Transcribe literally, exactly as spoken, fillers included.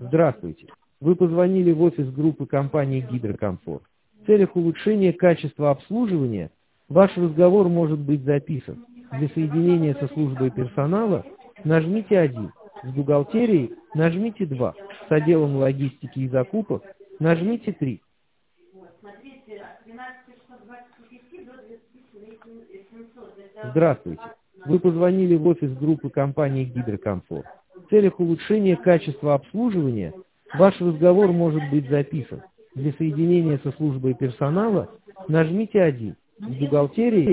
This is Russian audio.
Здравствуйте. Вы позвонили в офис группы компании «Гидрокомфорт». В целях улучшения качества обслуживания ваш разговор может быть записан. Для соединения со службой персонала нажмите один, с бухгалтерией нажмите два, с отделом логистики и закупок нажмите три. Здравствуйте. Вы позвонили в офис группы компании «Гидрокомфорт». В целях улучшения качества обслуживания ваш разговор может быть записан. Для соединения со службой персонала нажмите один, с бухгалтерией